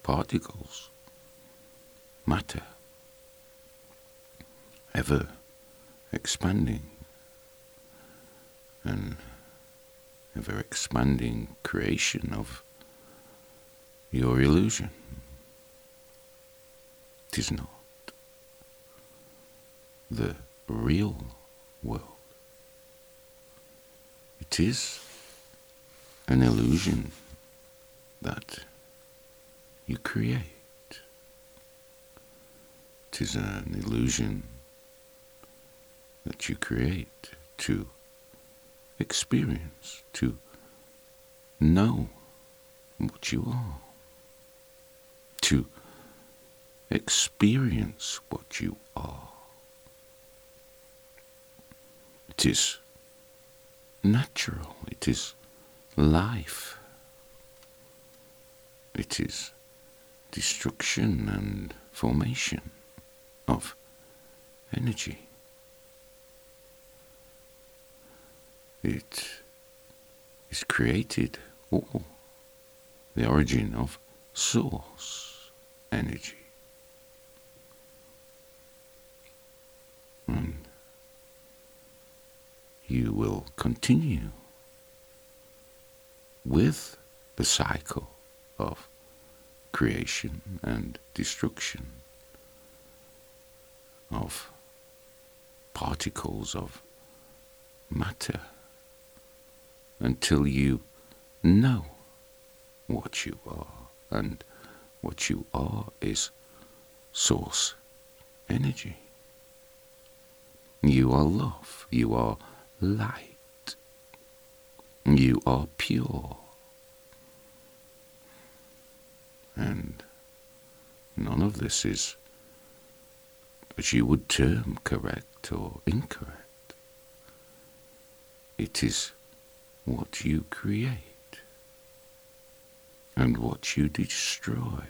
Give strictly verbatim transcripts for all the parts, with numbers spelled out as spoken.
particles, matter, ever expanding and ever expanding creation of your illusion. It is not the real world. It is an illusion that you create. It is an illusion that you create to experience, to know what you are, to experience what you are. It is natural, it is life, it is destruction and formation of energy. It is created, or the origin of source energy. And you will continue with the cycle of creation and destruction of particles of matter until you know what you are, and what you are is source energy. You are love, you are light, you are pure, and none of this is, as you would term, correct or incorrect. It is what you create and what you destroy,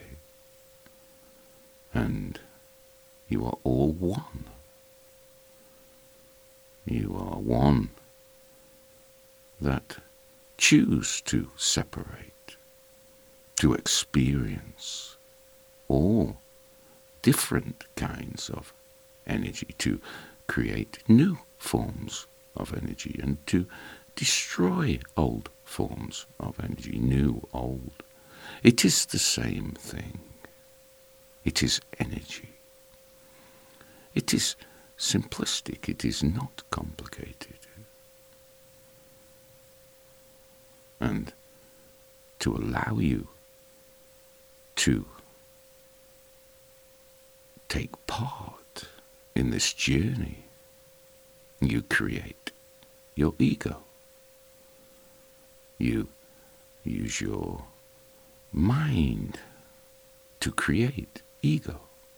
and you are all one. You are one that choose to separate, to experience all different kinds of energy, to create new forms of energy, and to destroy old forms of energy, new, old. It is the same thing. It is energy. It is simplistic. It is not complicated. And to allow you to take part in this journey, you create your ego. You use your mind to create ego.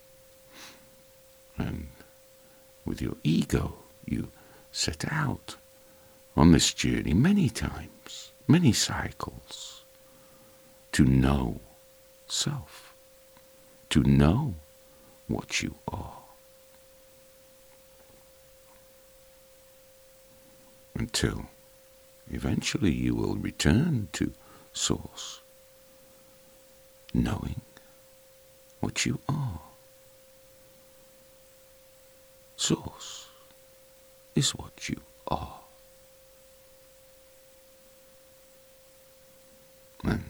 And with your ego, you set out on this journey many times, many cycles, to know self, to know what you are. Until eventually you will return to Source, knowing what you are. Source is what you are. And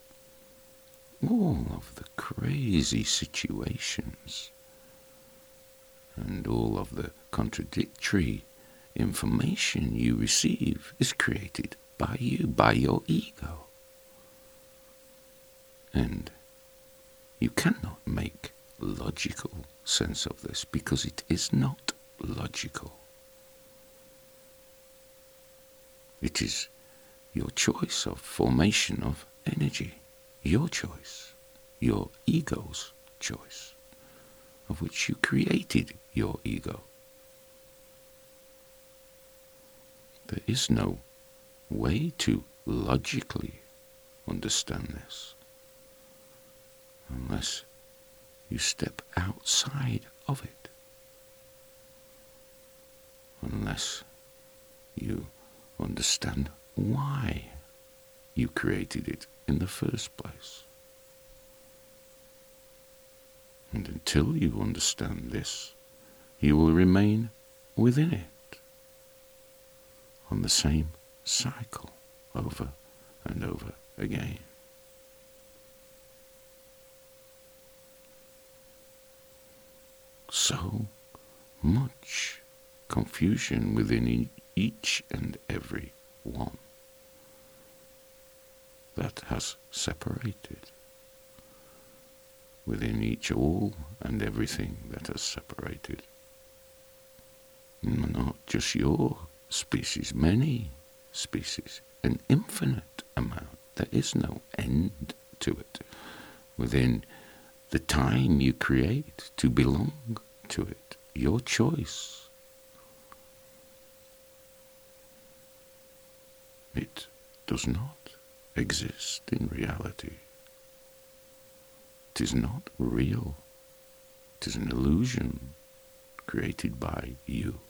all of the crazy situations and all of the contradictory information you receive is created by you, by your ego. And you cannot make logical sense of this because it is not logical. It is your choice of formation of energy, your choice, your ego's choice, of which you created your ego. There is no way to logically understand this unless you step outside of it, unless you understand why you created it in the first place. And until you understand this, you will remain within it, on the same cycle, over and over again. So much confusion within each and every one that has separated, within each all and everything that has separated. Not just your species, many species, an infinite amount. There is no end to it within the time you create to belong to it, your choice. It does not exist in reality. It is not real. It is an illusion created by you.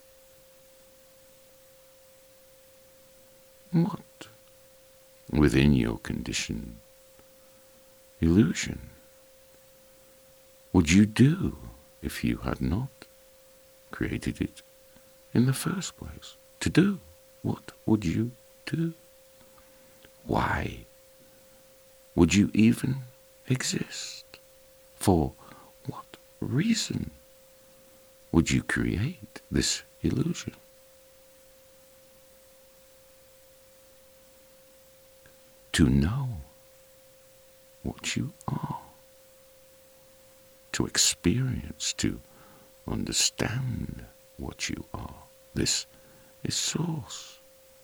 What, within your conditioned illusion, would you do if you had not created it in the first place? To do, what would you do? Why would you even exist? For what reason would you create this illusion? To know what you are, to experience, to understand what you are. This is Source.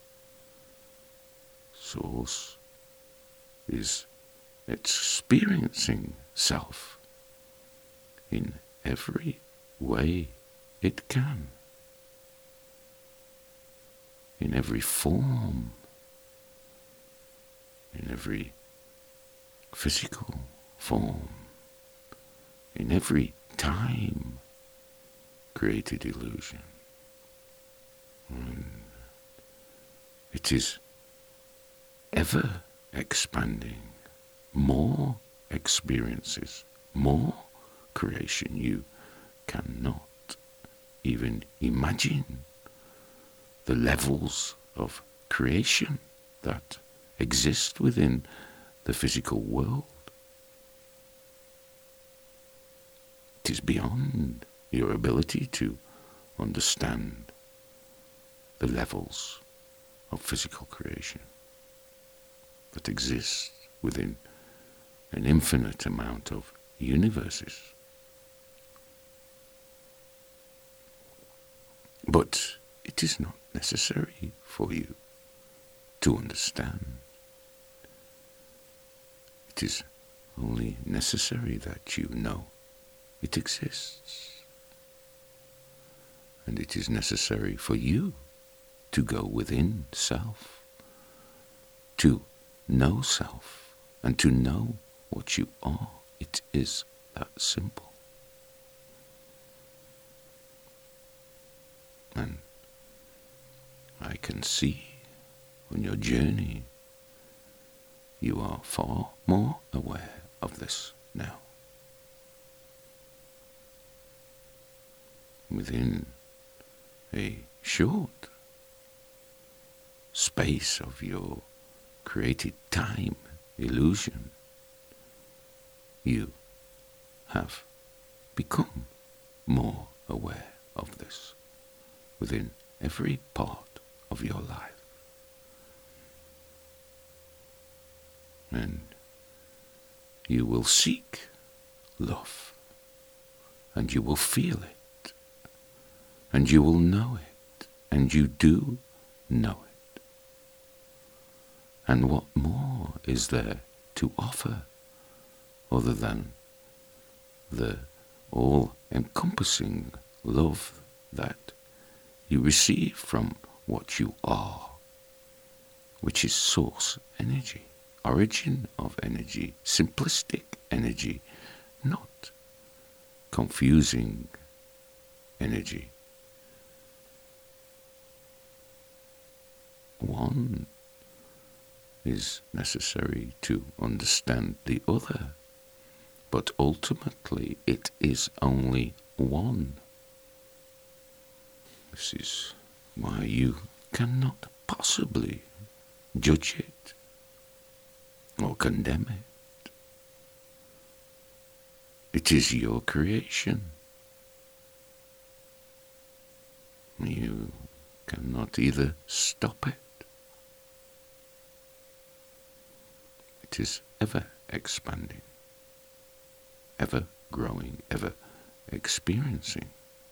Source is experiencing self in every way it can, in every form, in every physical form, in every time created illusion. And it is ever expanding, more experiences, more creation. You cannot even imagine the levels of creation that exist within the physical world. It is beyond your ability to understand the levels of physical creation that exist within an infinite amount of universes. But it is not necessary for you to understand. It is only necessary that you know it exists. And it is necessary for you to go within self, to know self, and to know what you are. It is that simple. And I can see on your journey you are far more aware of this now. Within a short space of your created time illusion, you have become more aware of this within every part of your life. And you will seek love, and you will feel it, and you will know it, and you do know it. And what more is there to offer other than the all-encompassing love that you receive from what you are, which is source energy, origin of energy, simplistic energy, not confusing energy. One is necessary to understand the other, but ultimately it is only one. This is why you cannot possibly judge it or condemn it. It is your creation. You cannot either stop it. It is ever expanding, ever growing, ever experiencing.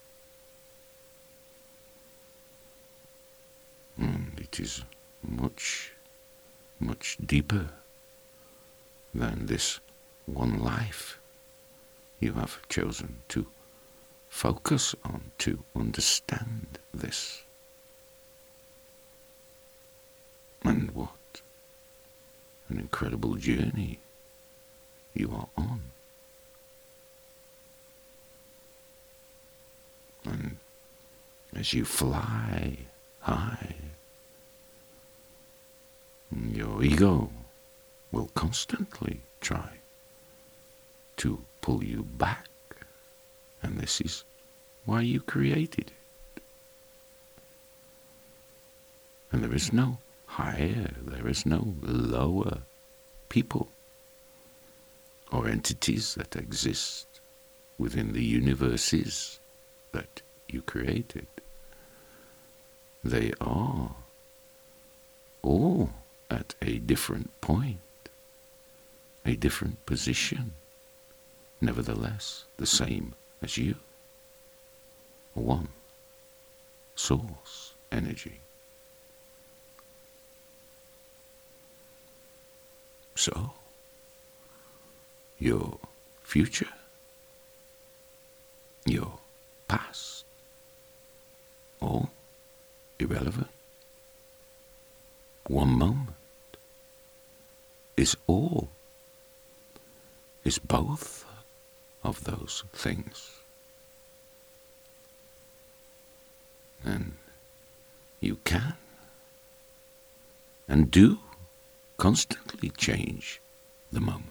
And it is much, much deeper than this one life you have chosen to focus on, to understand this. And what an incredible journey you are on. And as you fly high, your ego will constantly try to pull you back, and this is why you created it. And there is no higher, there is no lower people or entities that exist within the universes that you created. They are all at a different point, a different position, nevertheless the same as you. One source energy. So, your future, your past, all irrelevant. One moment is all, is both of those things. And you can and do constantly change the moment.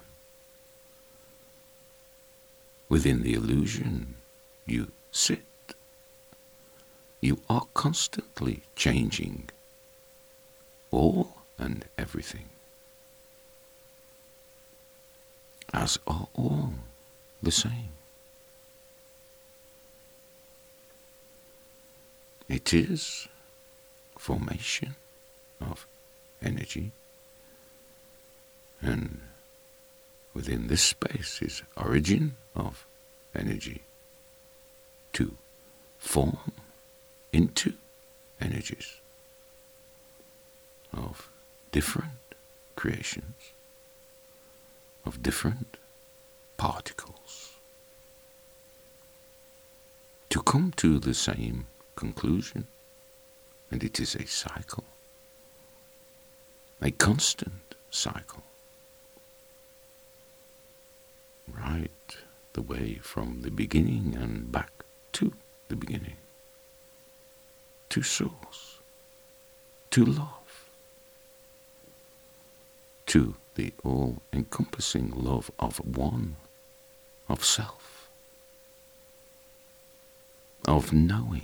Within the illusion you sit, you are constantly changing all and everything, as are all the same. It is formation of energy, and within this space is origin of energy to form into energies of different creations, of different particles, to come to the same conclusion, and it is a cycle, a constant cycle, right the way from the beginning and back to the beginning, to source, to love, to the all-encompassing love of one, of self, of knowing.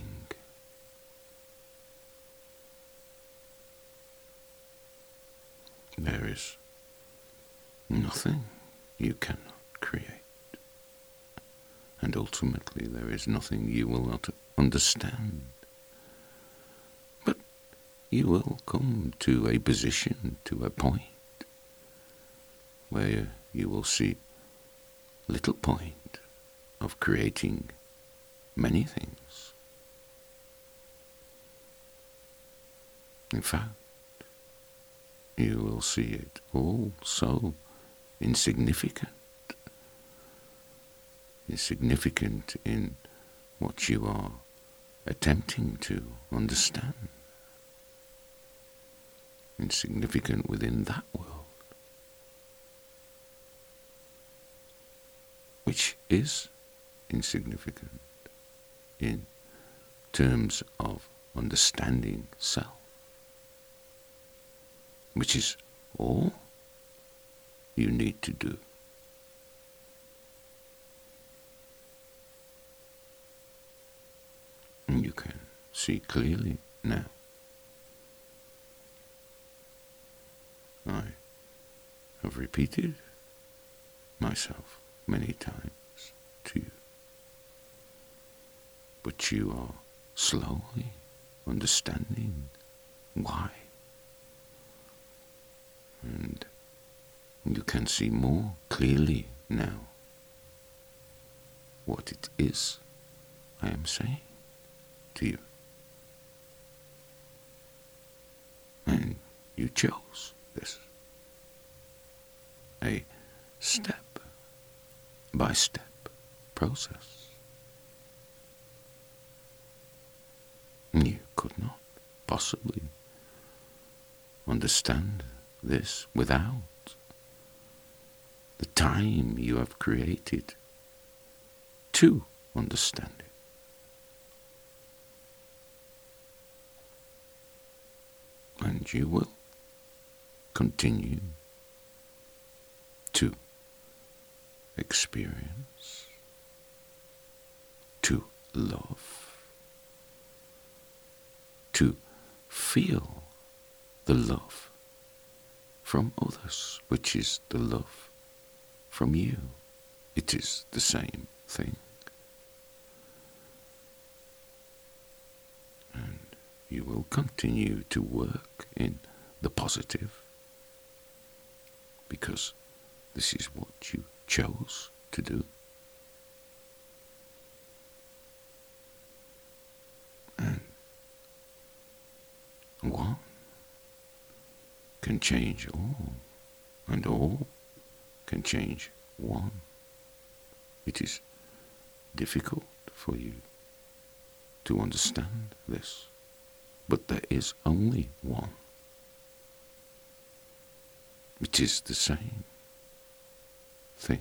There is nothing you cannot create, and ultimately there is nothing you will not understand. But you will come to a position, to a point, where you will see little point of creating many things. In fact, you will see it all so insignificant, insignificant in what you are attempting to understand, insignificant within that world, which is insignificant in terms of understanding self, which is all you need to do see clearly now. I have repeated myself many times to you, but you are slowly understanding why, and you can see more clearly now what it is I am saying to you. And you chose this. A step-by-step process. You could not possibly understand this without the time you have created to understand it. And you will continue to experience, to love, to feel the love from others, which is the love from you. It is the same thing. And you will continue to work in the positive, because this is what you chose to do. And one can change all, and all can change one. It is difficult for you to understand this, but there is only one. It is the same thing.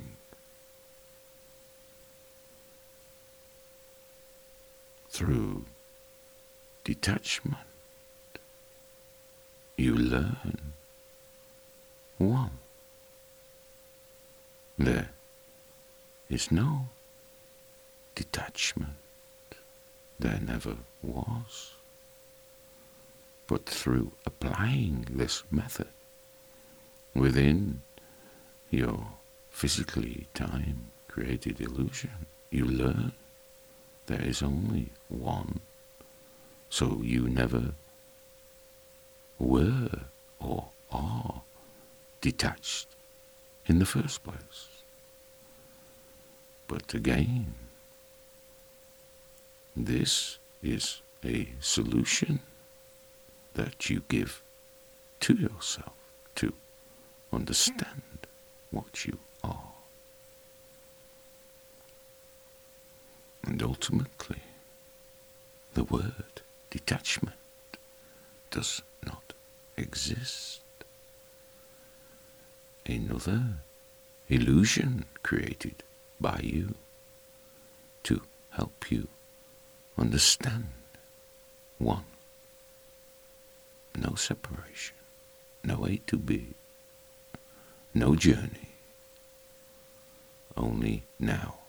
Through detachment, you learn one. There is no detachment. There never was. But through applying this method within your physically time-created illusion, you learn there is only one. So you never were or are detached in the first place. But again, this is a solution that you give to yourself to understand what you are. And ultimately, the word detachment does not exist. Another illusion created by you to help you understand one. No separation, no A to B, no journey, only now